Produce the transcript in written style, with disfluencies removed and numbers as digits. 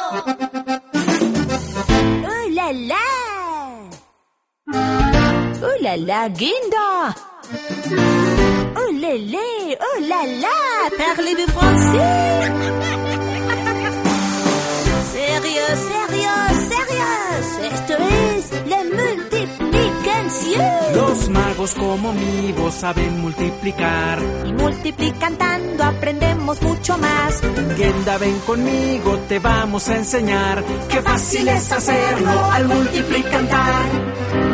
¡Oh, la, la! ¡Oh, la, la, Guinda! ¡Oh, lélé! ¡Oh, la, la! Parlez-vous français? Sérieux, sérieux, sérieux. Esto es la multiplicación. Los magos como mi voz saben multiplicar. Y multiplicando aprendemos mucho más. Genda, ven conmigo, te vamos a enseñar. Qué fácil es hacerlo al multiplicar.